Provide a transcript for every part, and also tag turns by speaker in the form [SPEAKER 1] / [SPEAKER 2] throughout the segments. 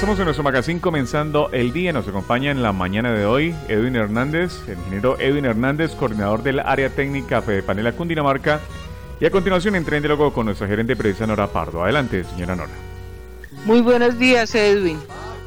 [SPEAKER 1] Estamos en nuestro magazine comenzando el día. Nos acompaña en la mañana de hoy Edwin Hernández, el ingeniero Edwin Hernández, coordinador del área técnica Fedepanela Cundinamarca. Y a continuación entra en diálogo con nuestra gerente periodista Nora Pardo. Adelante, señora Nora.
[SPEAKER 2] Muy buenos días, Edwin.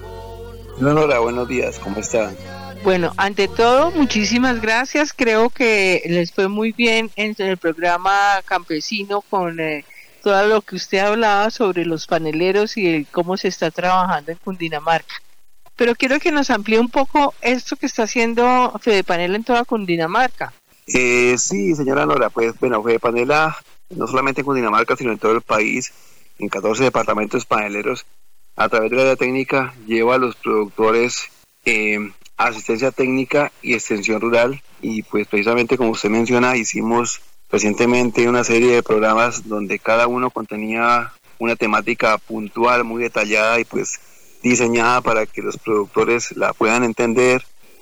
[SPEAKER 3] Nora, buenos días, ¿cómo están?
[SPEAKER 2] Bueno, ante todo, muchísimas gracias. Creo que les fue muy bien en el programa campesino con todo lo que usted hablaba sobre los paneleros y cómo se está trabajando en Cundinamarca. Pero quiero que nos amplíe un poco esto que está haciendo Fedepanela en toda Cundinamarca.
[SPEAKER 3] Sí, señora Nora, pues bueno, Fedepanela no solamente en Cundinamarca, sino en todo el país, en 14 departamentos paneleros, a través de la área técnica, lleva a los productores asistencia técnica y extensión rural, y pues precisamente como usted menciona, hicimos recientemente una serie de programas donde cada uno contenía una temática puntual, muy detallada y pues diseñada para que los productores la puedan entender,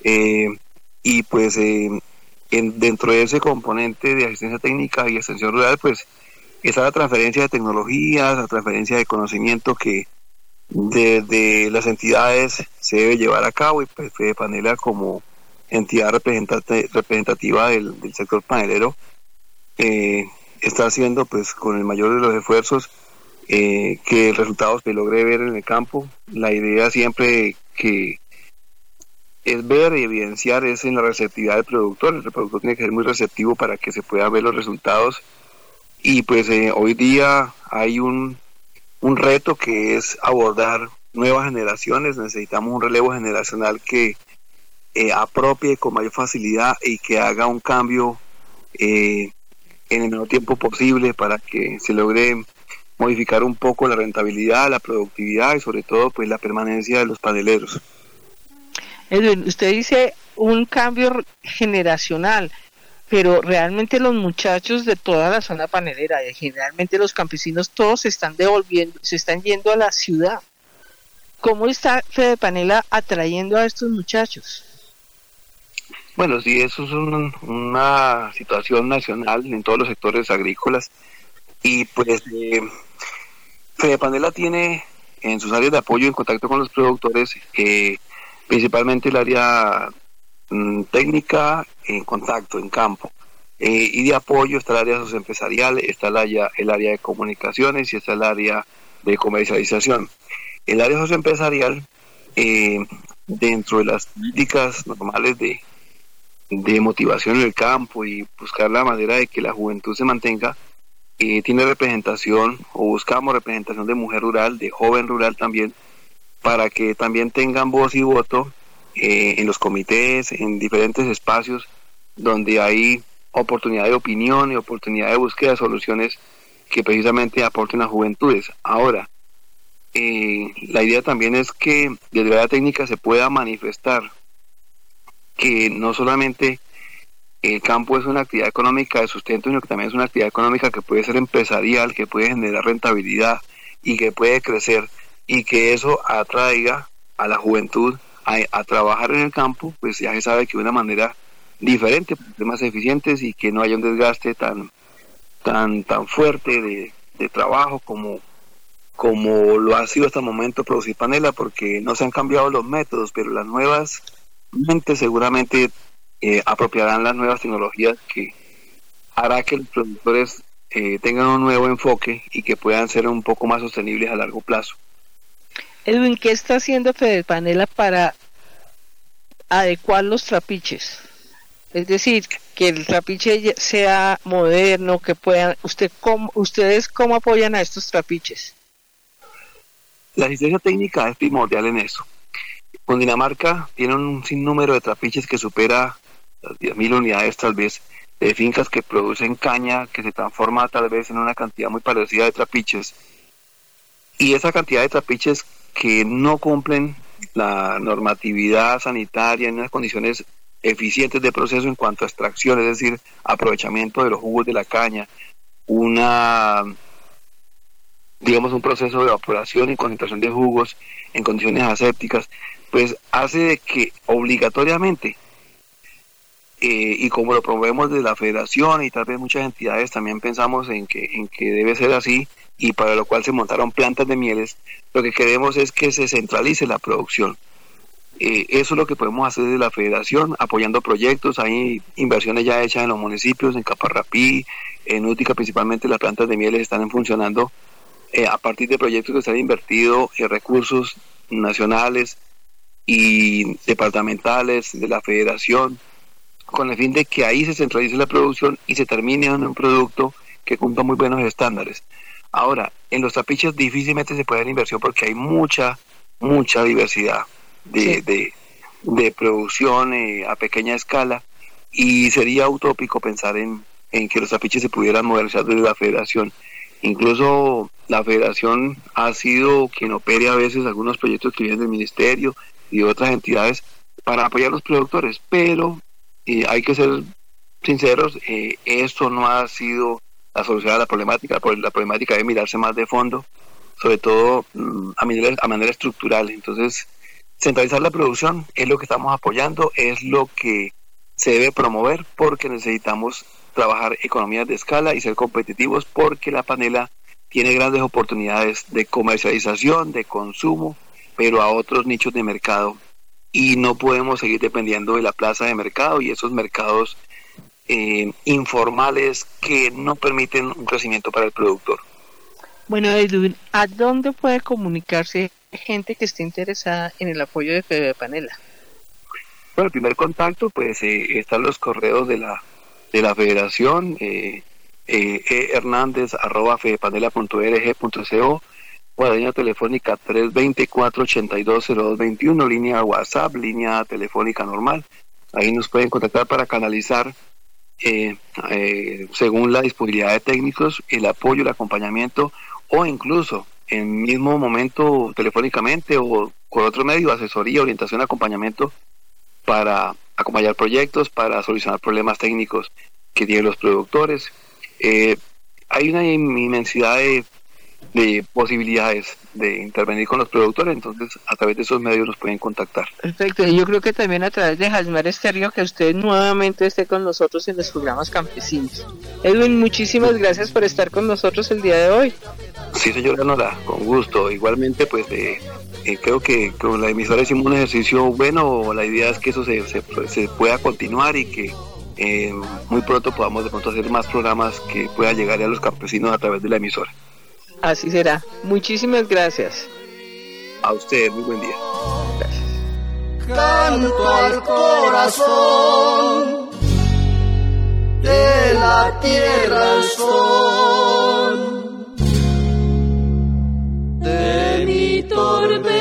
[SPEAKER 3] y pues dentro de ese componente de asistencia técnica y extensión rural pues está la transferencia de tecnologías, la transferencia de conocimiento que desde las entidades se debe llevar a cabo, y pues Fedepanela como entidad representativa del sector panelero está haciendo pues con el mayor de los esfuerzos que el resultado se logre ver en el campo. La idea siempre que es ver y evidenciar es en la receptividad del productor. El productor tiene que ser muy receptivo para que se puedan ver los resultados, y pues hoy día hay un reto que es abordar nuevas generaciones. Necesitamos un relevo generacional que apropie con mayor facilidad y que haga un cambio en el menor tiempo posible para que se logre modificar un poco la rentabilidad, la productividad y sobre todo pues la permanencia de los paneleros.
[SPEAKER 2] Edwin, usted dice un cambio generacional, pero realmente los muchachos de toda la zona panelera, y generalmente los campesinos, todos se están devolviendo, se están yendo a la ciudad. ¿Cómo está Fedepanela atrayendo a estos muchachos?
[SPEAKER 3] Bueno, sí, eso es una situación nacional en todos los sectores agrícolas, y pues Fedepanela tiene en sus áreas de apoyo en contacto con los productores, principalmente el área técnica en contacto, en campo, y de apoyo está el área socioempresarial, está el área de comunicaciones y está el área de comercialización. El área socioempresarial, dentro de las políticas normales de motivación en el campo y buscar la manera de que la juventud se mantenga, tiene representación, o buscamos representación de mujer rural, de joven rural también, para que también tengan voz y voto en los comités, en diferentes espacios donde hay oportunidad de opinión y oportunidad de búsqueda de soluciones que precisamente aporten a juventudes. Ahora, la idea también es que desde la técnica se pueda manifestar que no solamente el campo es una actividad económica de sustento, sino que también es una actividad económica que puede ser empresarial, que puede generar rentabilidad y que puede crecer, y que eso atraiga a la juventud a trabajar en el campo, pues ya se sabe que de una manera diferente, más eficientes, y que no haya un desgaste tan fuerte de trabajo como lo ha sido hasta el momento producir panela, porque no se han cambiado los métodos, pero las nuevas mentes seguramente apropiarán las nuevas tecnologías que hará que los productores tengan un nuevo enfoque y que puedan ser un poco más sostenibles a largo plazo.
[SPEAKER 2] Edwin, ¿qué está haciendo Fedepanela para adecuar los trapiches? Es decir, que el trapiche sea moderno, que puedan... ¿Ustedes cómo apoyan a estos trapiches?
[SPEAKER 3] La asistencia técnica es primordial en eso. Cundinamarca tiene un sinnúmero de trapiches que supera las 10.000 unidades tal vez, de fincas que producen caña que se transforma tal vez en una cantidad muy parecida de trapiches, y esa cantidad de trapiches que no cumplen la normatividad sanitaria en unas condiciones eficientes de proceso en cuanto a extracción, es decir, aprovechamiento de los jugos de la caña, un proceso de evaporación y concentración de jugos en condiciones asépticas, pues hace de que obligatoriamente, y como lo promovemos desde la federación y tal vez muchas entidades también pensamos en que debe ser así, y para lo cual se montaron plantas de mieles, lo que queremos es que se centralice la producción. Eso es lo que podemos hacer desde la federación, apoyando proyectos. Hay inversiones ya hechas en los municipios, en Caparrapí, en Útica, principalmente las plantas de mieles están funcionando a partir de proyectos que se han invertido en recursos nacionales y departamentales de la federación, con el fin de que ahí se centralice la producción y se termine en un producto que cumpla muy buenos estándares. Ahora, en los trapiches difícilmente se puede hacer inversión porque hay mucha diversidad de producción a pequeña escala, y sería utópico pensar en que los trapiches se pudieran modernizar desde la federación. Incluso la federación ha sido quien opere a veces algunos proyectos que vienen del ministerio y otras entidades para apoyar a los productores, pero hay que ser sinceros, esto no ha sido la solución a la problemática, porque la problemática debe mirarse más de fondo, sobre todo a manera estructural. Entonces, centralizar la producción es lo que estamos apoyando, es lo que se debe promover, porque necesitamos trabajar economías de escala y ser competitivos, porque la panela tiene grandes oportunidades de comercialización, de consumo, pero a otros nichos de mercado, y no podemos seguir dependiendo de la plaza de mercado y esos mercados informales que no permiten un crecimiento para el productor.
[SPEAKER 2] Bueno, Edwin, ¿a dónde puede comunicarse gente que esté interesada en el apoyo de Fedepanela?
[SPEAKER 3] Bueno, el primer contacto, pues están los correos de la federación, hernandez@fedepanela.org.co, o la línea telefónica 320-482-0221, línea WhatsApp, línea telefónica normal. Ahí nos pueden contactar para canalizar, según la disponibilidad de técnicos, el apoyo, el acompañamiento, o incluso en el mismo momento telefónicamente o con otro medio, asesoría, orientación, acompañamiento para acompañar proyectos, para solucionar problemas técnicos que tienen los productores. Hay una inmensidad de posibilidades de intervenir con los productores, entonces a través de esos medios nos pueden contactar.
[SPEAKER 2] Perfecto, y yo creo que también a través de Jalmar Estéreo, que usted nuevamente esté con nosotros en los programas campesinos. Edwin, muchísimas gracias por estar con nosotros el día de hoy.
[SPEAKER 3] Sí, señora Nora, con gusto. Igualmente, pues creo que con la emisora hicimos un ejercicio bueno. La idea es que eso se pueda continuar y que muy pronto podamos de pronto hacer más programas que puedan llegar a los campesinos a través de la emisora.
[SPEAKER 2] Así será. Muchísimas gracias.
[SPEAKER 3] A usted, muy buen día.
[SPEAKER 2] Gracias.
[SPEAKER 4] Canto al corazón de la tierra, el sol de mi tormenta.